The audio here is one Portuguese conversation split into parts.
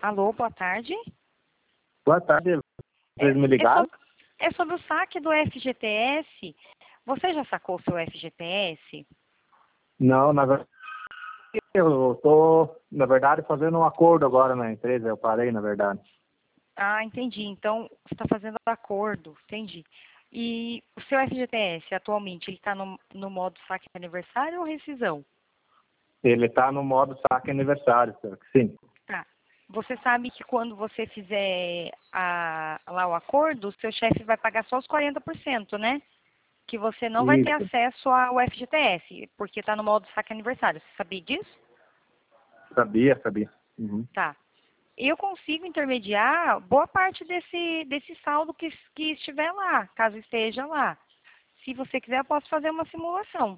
Alô, boa tarde. Boa tarde, vocês me ligaram? É sobre o saque do FGTS. Você já sacou o seu FGTS? Não, na verdade, eu estou, fazendo um acordo agora na empresa, eu parei, na verdade. Ah, entendi. Então, você está fazendo acordo, entendi. E o seu FGTS, atualmente, ele está no modo saque aniversário ou rescisão? Ele está no modo saque aniversário, sim. Tá. Você sabe que quando você fizer lá o acordo, o seu chefe vai pagar só os 40%, né? Que você não vai ter Isso, acesso ao FGTS, porque está no modo saque aniversário. Você sabia disso? sabia. Uhum. Tá. Eu consigo intermediar boa parte desse saldo que estiver lá, caso esteja lá. Se você quiser, eu posso fazer uma simulação.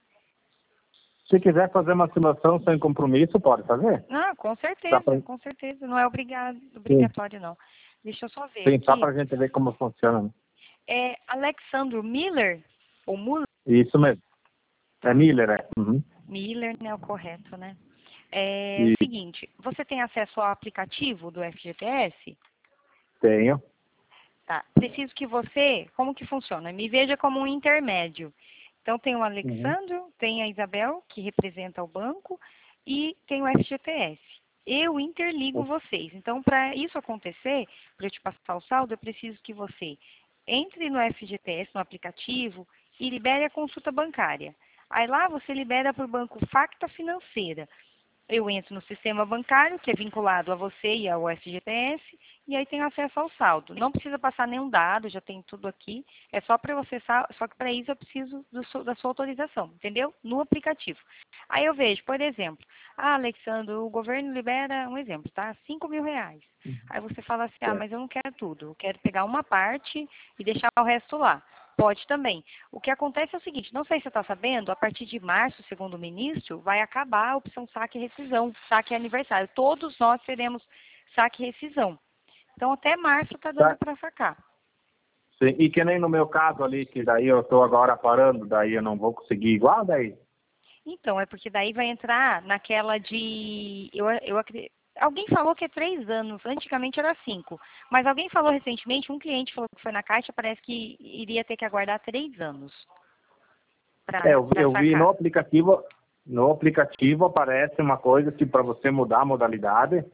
Se quiser fazer uma simulação sem compromisso, pode fazer? Ah, com Dá certeza, pra... com certeza. Não é Sim, obrigatório, não. Deixa eu só ver sim, só aqui. para a gente ver como funciona. É Alexandro Miller, ou Muller? Isso mesmo. É Tá. Miller, é. Uhum. Miller não é o correto, né? É E o seguinte, você tem acesso ao aplicativo do FGTS? tenho. Tá. Preciso que você, como que funciona? Me veja como um intermédio. Então tem o Uhum. Alexandro, tem a Isabel, que representa o banco, e tem o FGTS. Eu interligo vocês. Então, para isso acontecer, para eu te passar o saldo, eu preciso que você entre no FGTS, no aplicativo, e libere a consulta bancária. Aí lá você libera para o banco Facta Financeira. Eu entro no sistema bancário, que é vinculado a você e ao FGTS, e aí tenho acesso ao saldo. Não precisa passar nenhum dado, já tem tudo aqui. É só para você, só que para isso eu preciso da sua autorização, entendeu? No aplicativo. Aí eu vejo, por exemplo, Alexandre, o governo libera, um exemplo, tá? R$ 5.000. Aí você fala assim, Certo. mas eu não quero tudo, eu quero pegar uma parte e deixar o resto lá. Pode também. O que acontece é o seguinte, não sei se você está sabendo, a partir de março, segundo o ministro, vai acabar a opção saque e rescisão, saque e aniversário. Todos nós teremos saque e rescisão. Então, até março está dando Tá. para sacar. Sim. E que nem no meu caso ali, que daí eu estou agora parando, daí eu não vou conseguir igual, daí? Então, é porque daí vai entrar naquela de... Alguém falou que é 3 anos, antigamente era 5. Mas alguém falou recentemente, um cliente falou que foi na Caixa, parece que iria ter que aguardar 3 anos para Eu vi sacar. no aplicativo aparece uma coisa que para você mudar a modalidade,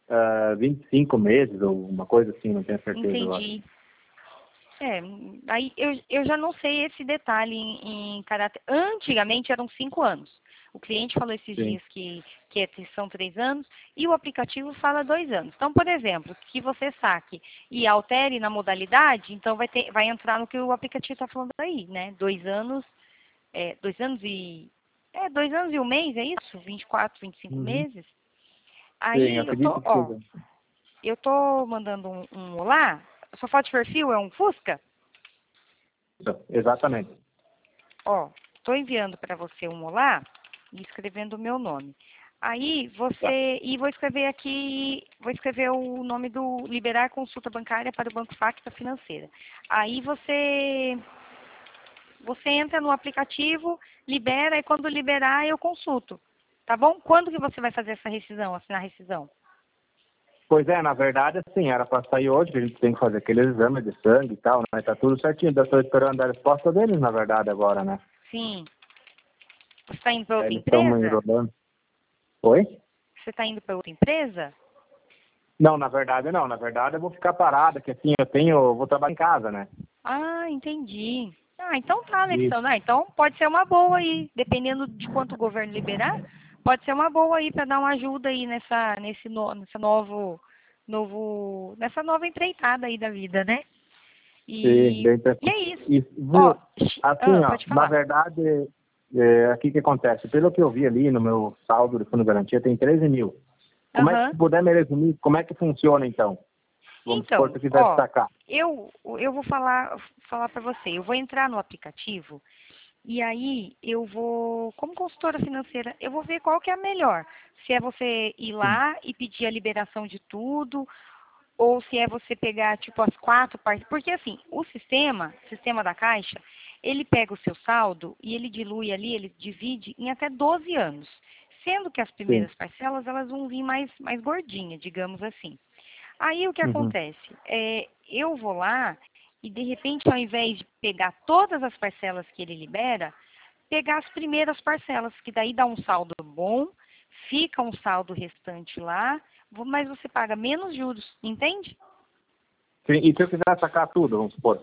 25 meses ou uma coisa assim, não tenho certeza agora. Entendi. Aí eu já não sei esse detalhe em caráter. Antigamente eram 5 anos. O cliente falou esses Sim. dias que são 3 anos e o aplicativo fala 2 anos. Então, por exemplo, que você saque e altere na modalidade, então vai entrar no que o aplicativo está falando aí, né? 2 anos, 2 anos e um mês, é isso? 24, 25 Uhum. meses? Sim, Aí acredito que seja. eu tô mandando um olá. Sua foto de perfil é um Fusca? Exatamente. Estou enviando para você um olá e escrevendo o meu nome. Aí Tá. vou escrever aqui, vou escrever o nome do liberar consulta bancária para o Banco Facta Financeira. Aí você entra no aplicativo, libera e quando liberar eu consulto. Tá bom? Quando que você vai fazer essa rescisão, assinar a rescisão? Pois é, na verdade, assim, era para sair hoje, que a gente tem que fazer aquele exame de sangue e tal, né? Tá tudo certinho, eu estou esperando a resposta deles, na verdade, agora, né? Sim. Você está indo para outra Eles estão me empresa? enrolando. Oi? Você está indo para outra empresa? Não, na verdade não. Na verdade eu vou ficar parado, que assim, eu vou trabalhar em casa, né? Ah, entendi. Ah, então tá, Isso. Alexandre. Ah, então pode ser uma boa aí, dependendo de quanto o governo liberar, pode ser uma boa aí para dar uma ajuda aí nessa nova empreitada aí da vida, né? Sim, E, bem e tranquilo. é isso. E, viu, assim, ó, Pode na falar. verdade, aqui que acontece, pelo que eu vi ali no meu saldo de fundo de garantia, tem 13 mil. Como é que, Aham. se puder me resumir, como é que funciona então? Vamos supor Então, que eu quiser destacar. eu vou falar para você. Eu vou entrar no aplicativo. E aí eu vou, como consultora financeira, eu vou ver qual que é a melhor. Se é você ir Sim. lá e pedir a liberação de tudo, ou se é você pegar tipo as 4 partes. Porque assim, o sistema da Caixa, ele pega o seu saldo e ele dilui ali, ele divide em até 12 anos. Sendo que as primeiras parcelas, elas vão vir mais gordinhas, digamos assim. Aí o que acontece? Eu vou lá e, de repente, ao invés de pegar todas as parcelas que ele libera, pegar as primeiras parcelas, que daí dá um saldo bom, fica um saldo restante lá, mas você paga menos juros, entende? Sim, e se eu quiser sacar tudo, vamos supor?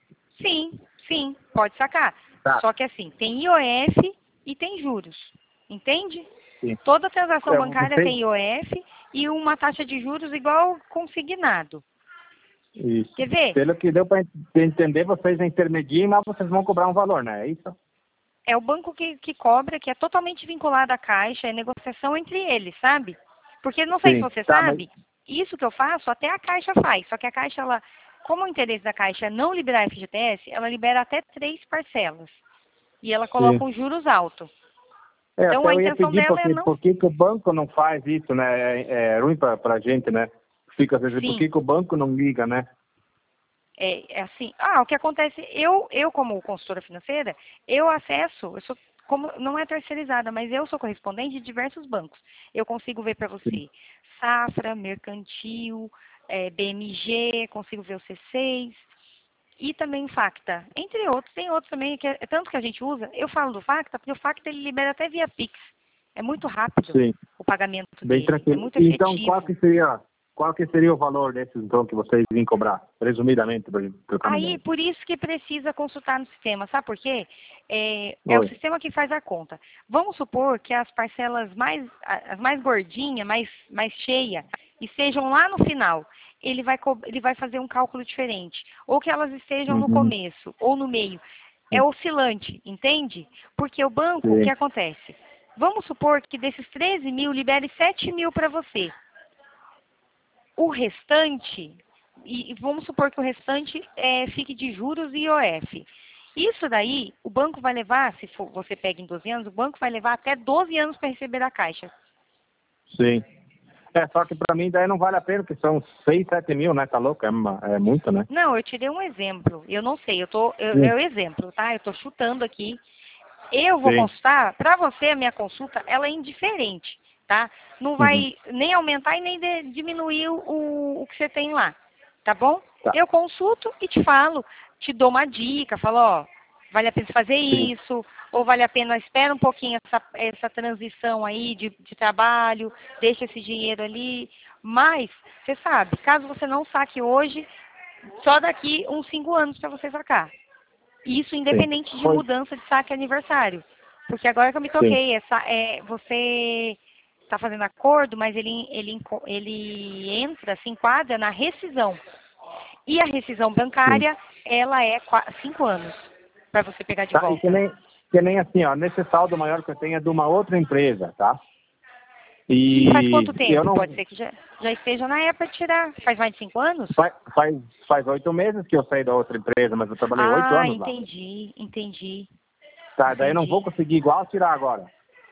Sim, pode sacar. Tá. Só que assim, tem IOF e tem juros, entende? Sim. Toda transação bancária Você... tem IOF e uma taxa de juros igual consignado. Isso. Quer ver? Pelo que deu para entender, vocês intermediam, mas vocês vão cobrar um valor, né? É isso? É o banco que cobra, que é totalmente vinculado à Caixa, é negociação entre eles, sabe? Porque, não sei se você sabe, isso que eu faço, até a Caixa faz. Só que a Caixa, ela, como o interesse da Caixa é não liberar FGTS, ela libera até 3 parcelas. E ela coloca os juros altos. Então, a intenção dela é não... Por que o banco não faz isso, né? É ruim para a gente, né? Fica às vezes, por que o banco não liga, né? É assim, o que acontece, eu como consultora financeira, eu sou, como não é terceirizada, mas eu sou correspondente de diversos bancos. Eu consigo ver para você Safra, Mercantil, BMG, consigo ver o C6 e também Facta, entre outros. Tem outros também, que é tanto que a gente usa. Eu falo do Facta, porque o Facta ele libera até via Pix. É muito rápido o pagamento bem dele, tranquilo. é muito efetivo. Então, qual que seria o valor desses, então, que vocês vêm cobrar, resumidamente, para o caminho? Aí, por isso que precisa consultar no sistema, sabe por quê? É o sistema que faz a conta. Vamos supor que as parcelas as mais gordinhas, mais cheias, estejam lá no final. Ele vai fazer um cálculo diferente. Ou que elas estejam no começo, ou no meio. É oscilante, entende? Porque o banco, o que acontece? Vamos supor que desses 13 mil, libere 7 mil para você. O restante, e vamos supor que o restante fique de juros e IOF. Isso daí, o banco vai levar, se você pega em 12 anos, o banco vai levar até 12 anos para receber da Caixa. Sim. Só que para mim daí não vale a pena, porque são 6, 7 mil, né? Tá louco? É muito, né? Não, eu tirei um exemplo. Eu não sei, é o exemplo, tá? Eu estou chutando aqui. Eu vou consultar, para você, a minha consulta, ela é indiferente, tá? Não vai nem aumentar e nem diminuir o que você tem lá, tá bom? Tá. Eu consulto e te falo, te dou uma dica, falo, ó, vale a pena fazer isso, ou vale a pena, espera um pouquinho essa transição aí de trabalho, deixa esse dinheiro ali, mas, você sabe, caso você não saque hoje, só daqui uns 5 anos para você sacar. Isso independente de mudança de saque aniversário. Porque agora que eu me toquei, você está fazendo acordo, mas ele entra, se enquadra na rescisão. E a rescisão bancária, ela é 5 anos para você pegar de volta. Que nem assim, ó, nesse saldo maior que eu tenho é de uma outra empresa, tá? E faz quanto tempo? Pode ser que já esteja na época de tirar. Faz mais de 5 anos? Faz 8 meses que eu saí da outra empresa, mas eu trabalhei 8 anos lá. Entendi. Tá, daí eu não vou conseguir igual tirar agora.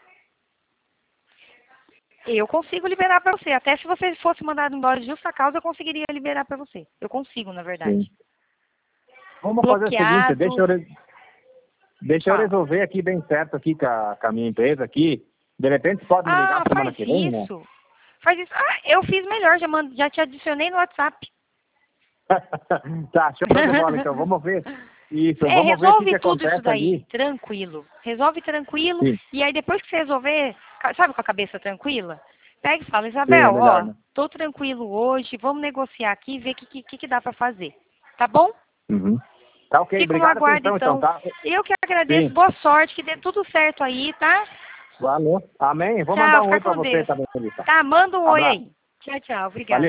Eu consigo liberar para você. Até se você fosse mandado embora de justa causa, eu conseguiria liberar para você. Eu consigo, na verdade. Vamos fazer o seguinte, deixa eu resolver aqui bem certo aqui com a minha empresa aqui. De repente pode me ligar semana que vem, né? Faz isso. Eu fiz melhor, já te adicionei no WhatsApp. Tá, show de bola, então. Vamos ver. Isso, vamos resolve ver o que tudo acontece isso daí, ali. tranquilo. Resolve tranquilo. E aí depois que você resolver, sabe, com a cabeça tranquila, pega e fala, Isabel, né? Tô tranquilo hoje, vamos negociar aqui e ver o que dá para fazer. Tá bom? Tá ok, Fico no obrigado aguardo, então. Tá? Eu que agradeço, boa sorte, que dê tudo certo aí, tá? Valeu. Amém. Vou Tchau, mandar um oi fica pra com você Deus. também, Melissa. Tá, manda um oi aí. Tchau, obrigada.